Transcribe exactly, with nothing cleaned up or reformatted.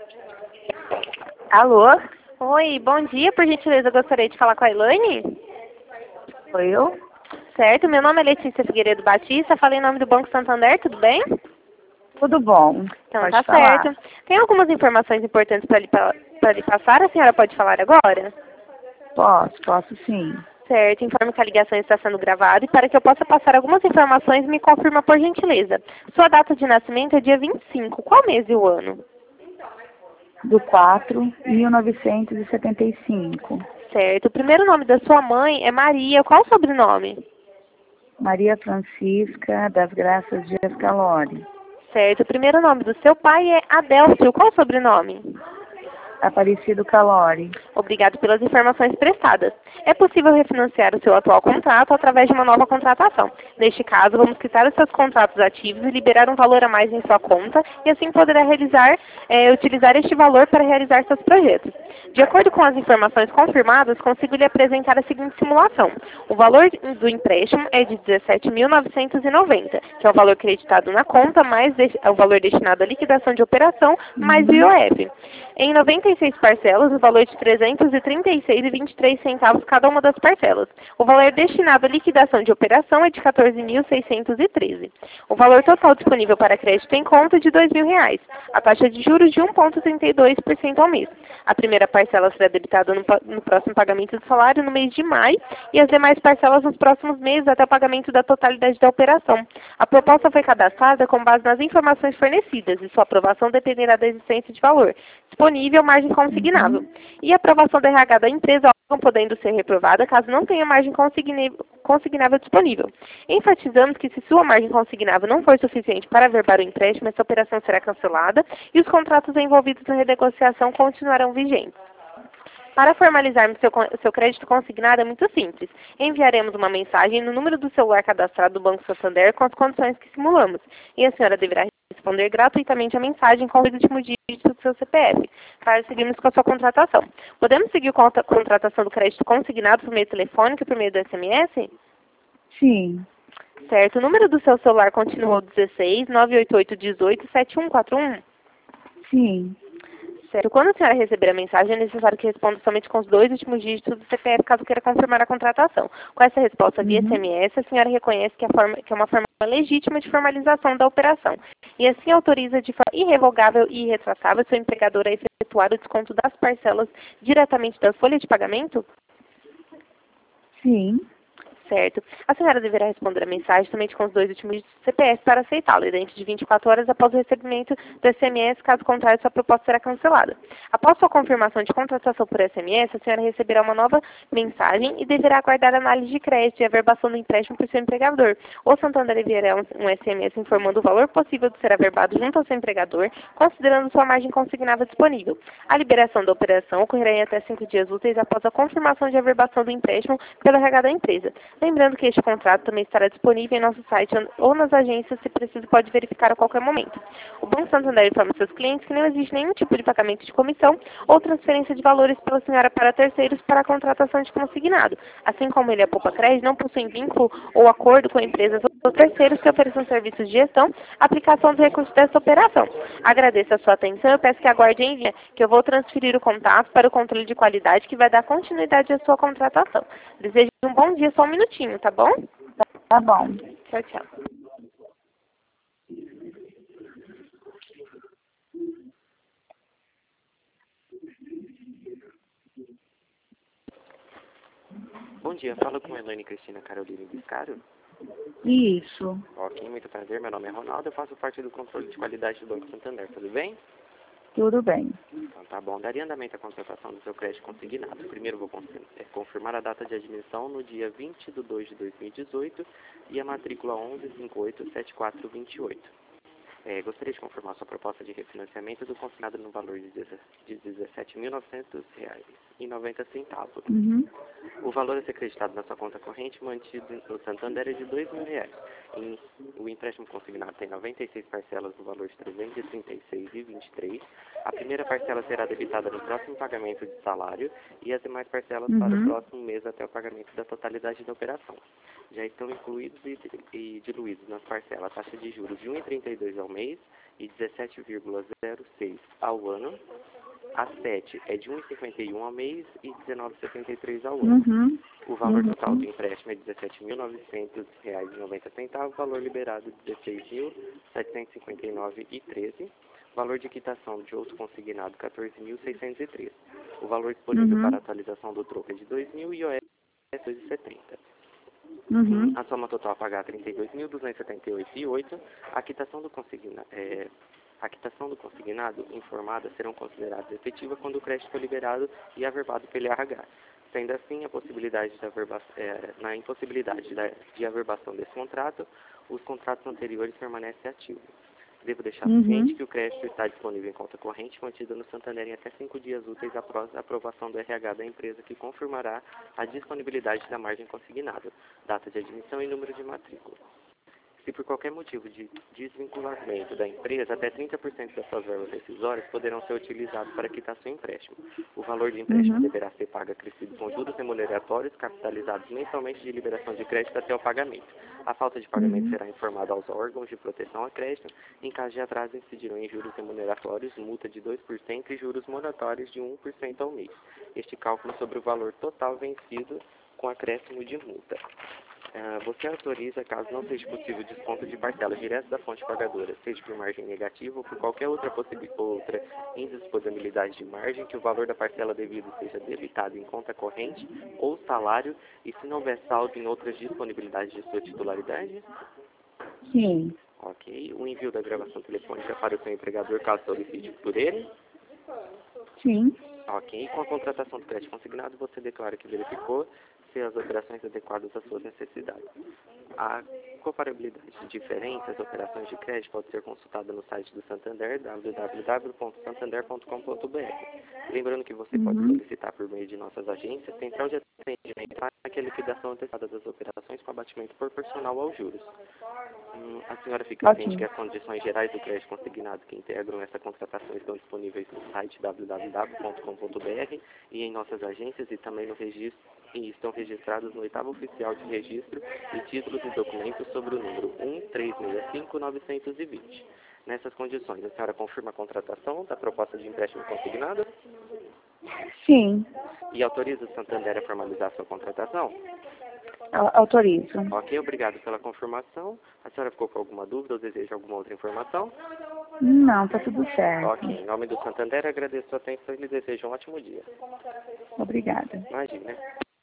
Alô? Oi, bom dia, por gentileza, eu gostaria de falar com a Elaine. Sou eu? Certo, meu nome é Letícia Figueiredo Batista, falei em nome do Banco Santander, tudo bem? Tudo bom. Então Pode tá falar. certo. Tem algumas informações importantes para lhe, pa- pra lhe passar, a senhora pode falar agora? Posso, posso sim. Certo, informe que a ligação está sendo gravada e para que eu possa passar algumas informações, me confirma por gentileza. Sua data de nascimento é dia vinte e cinco, qual mês e o ano? Do quatro, mil novecentos e setenta e cinco. Certo, o primeiro nome da sua mãe é Maria, qual o sobrenome? Maria Francisca das Graças Dias Calori. Certo, o primeiro nome do seu pai é Adélcio, qual o sobrenome? Aparecido Calori. Obrigado pelas informações prestadas. É possível refinanciar o seu atual contrato através de uma nova contratação. Neste caso, vamos quitar os seus contratos ativos e liberar um valor a mais em sua conta e assim poderá realizar, eh, utilizar este valor para realizar seus projetos. De acordo com as informações confirmadas, consigo lhe apresentar a seguinte simulação. O valor do empréstimo é de dezessete mil novecentos e noventa, que é o valor creditado na conta, mais o valor destinado à liquidação de operação, mais o I O F. Em noventa e seis parcelas, o valor de trezentos e trinta e seis reais e vinte e três centavos cada uma das parcelas. O valor destinado à liquidação de operação é de quatorze mil seiscentos e treze. O valor total disponível para crédito em conta é de dois mil reais. A taxa de juros de um vírgula trinta e dois por cento ao mês. A primeira parcela será debitada no, no próximo pagamento do salário no mês de maio e as demais parcelas nos próximos meses até o pagamento da totalidade da operação. A proposta foi cadastrada com base nas informações fornecidas e sua aprovação dependerá da existência de valor disponível, margem consignável. Uhum. E a aprovação da R H da empresa, órgão podendo ser reprovada caso não tenha margem consignável disponível. Enfatizamos que se sua margem consignável não for suficiente para averbar o empréstimo, essa operação será cancelada e os contratos envolvidos na renegociação continuarão vigentes. Para formalizarmos seu, seu crédito consignado é muito simples. Enviaremos uma mensagem no número do celular cadastrado do Banco Santander com as condições que simulamos. E a senhora deverá responder gratuitamente a mensagem com o último dígito do seu C P F, para seguirmos com a sua contratação. Podemos seguir com a contratação do crédito consignado por meio telefônico e por meio do S M S? Sim. Certo. O número do seu celular continua dezesseis, nove oito oito, dezoito, sete um quatro um? Sim. Certo. Quando a senhora receber a mensagem, é necessário que responda somente com os dois últimos dígitos do C P F, caso queira confirmar a contratação. Com essa resposta via Uhum. S M S, a senhora reconhece que, a forma, que é uma forma legítima de formalização da operação. E assim autoriza de forma irrevogável e irretratável seu empregador a efetuar o desconto das parcelas diretamente da folha de pagamento? Sim. Certo. A senhora deverá responder a mensagem somente com os dois últimos dígitos do C P F para aceitá-lo, e dentro de vinte e quatro horas após o recebimento do S M S, caso contrário, sua proposta será cancelada. Após sua confirmação de contratação por S M S, a senhora receberá uma nova mensagem e deverá aguardar a análise de crédito e averbação do empréstimo por seu empregador. O Santander enviará um, um S M S informando o valor possível de ser averbado junto ao seu empregador, considerando sua margem consignável disponível. A liberação da operação ocorrerá em até cinco dias úteis após a confirmação de averbação do empréstimo pelo R H da empresa. Lembrando que este contrato também estará disponível em nosso site ou nas agências, se preciso pode verificar a qualquer momento. O Banco Santander informa seus clientes que não existe nenhum tipo de pagamento de comissão ou transferência de valores pela senhora para terceiros para a contratação de consignado. Assim como ele é poupa crédito, não possui vínculo ou acordo com empresas ou terceiros que ofereçam serviços de gestão, aplicação dos recursos dessa operação. Agradeço a sua atenção e peço que aguarde em linha, que eu vou transferir o contato para o controle de qualidade que vai dar continuidade à sua contratação. Desejo um bom dia, só um minutinho, tá bom? Tá bom. Tchau, tchau. Bom dia, falo com a Elaine Cristina Caroline Biscaro. Isso. Ok, muito prazer, meu nome é Ronaldo, eu faço parte do controle de qualidade do Banco Santander, tudo bem? Tudo bem. Então tá bom, daria andamento à contratação do seu crédito consignado. Primeiro vou confirmar a data de admissão no dia vinte de dois de dois mil e dezoito e a matrícula onze cinco oito sete quatro dois oito. É, gostaria de confirmar sua proposta de refinanciamento do consignado no valor de dezessete mil novecentos reais e noventa centavos. Uhum. O valor a ser acreditado na sua conta corrente mantido no Santander é de dois mil reais. Em, o empréstimo consignado tem noventa e seis parcelas no valor de trezentos e trinta e seis reais e vinte e três centavos. A primeira parcela será debitada no próximo pagamento de salário e as demais parcelas Uhum. para o próximo mês até o pagamento da totalidade da operação. Já estão incluídos e, e diluídos nas parcelas a taxa de juros de um vírgula trinta e dois ao mês e dezessete vírgula zero seis ao ano, A sete é de um real e cinquenta e um ao mês e dezenove reais e setenta e três ao ano. Uhum. O valor Uhum. total do empréstimo é dezessete mil novecentos reais e noventa centavos, valor liberado dezesseis mil setecentos e cinquenta e nove reais e treze centavos, valor de quitação de outro consignado quatorze mil seiscentos e treze. O valor disponível Uhum. para atualização do troco é de dois mil e o I O F é dois e setenta. Uhum. A soma total a pagar é trinta e dois mil duzentos e setenta e oito reais e oito centavos. A quitação do consignado, é, a quitação do consignado informada serão consideradas efetivas quando o crédito for liberado e averbado pelo I R H. Sendo assim, a possibilidade de averba, é, na impossibilidade da, de averbação desse contrato, os contratos anteriores permanecem ativos. Devo deixar Uhum. ciente que o crédito está disponível em conta corrente mantida no Santander em até cinco dias úteis após a aprovação do R H da empresa, que confirmará a disponibilidade da margem consignada, data de admissão e número de matrícula. Se por qualquer motivo de desvinculamento da empresa, até trinta por cento das suas verbas rescisórias poderão ser utilizadas para quitar seu empréstimo. O valor do empréstimo Uhum. deverá ser pago acrescido com juros remuneratórios capitalizados mensalmente de liberação de crédito até o pagamento. A falta de pagamento Uhum. será informada aos órgãos de proteção a crédito. Em caso de atraso, incidirão em juros remuneratórios, multa de dois por cento e juros moratórios de um por cento ao mês. Este cálculo sobre o valor total vencido com acréscimo de multa. Uh, você autoriza, caso não seja possível, desconto de parcelas direto da fonte pagadora, seja por margem negativa ou por qualquer outra, outra indisponibilidade de margem, que o valor da parcela devida seja debitado em conta corrente ou salário, e se não houver saldo em outras disponibilidades de sua titularidade? Sim. Ok. O envio da gravação telefônica para o seu empregador, caso solicite por ele? Sim. Ok. Com a contratação do crédito consignado, você declara que verificou se as operações adequadas às suas necessidades. A comparabilidade de diferentes operações de crédito pode ser consultada no site do Santander, w w w ponto santander ponto com ponto b r. Lembrando que você Uhum. pode solicitar por meio de nossas agências central de atendimento para a liquidação antecipada das operações com abatimento proporcional aos juros. Hum, a senhora fica Ok. ciente que as condições gerais do crédito consignado que integram essa contratação estão disponíveis no site w w w ponto com ponto b r e em nossas agências, e também no registro, e estão registrados no oitavo oficial de registro e títulos e documentos sobre o número um três seis cinco nove dois zero. Nessas condições, a senhora confirma a contratação da proposta de empréstimo consignado Sim. e autoriza o Santander a formalizar sua contratação? Au- Autorizo. Ok, obrigado pela confirmação. A senhora ficou com alguma dúvida ou deseja alguma outra informação? Não, tá tudo certo. Ok, em nome do Santander, agradeço a atenção e lhe desejo um ótimo dia. Obrigada. Imagina.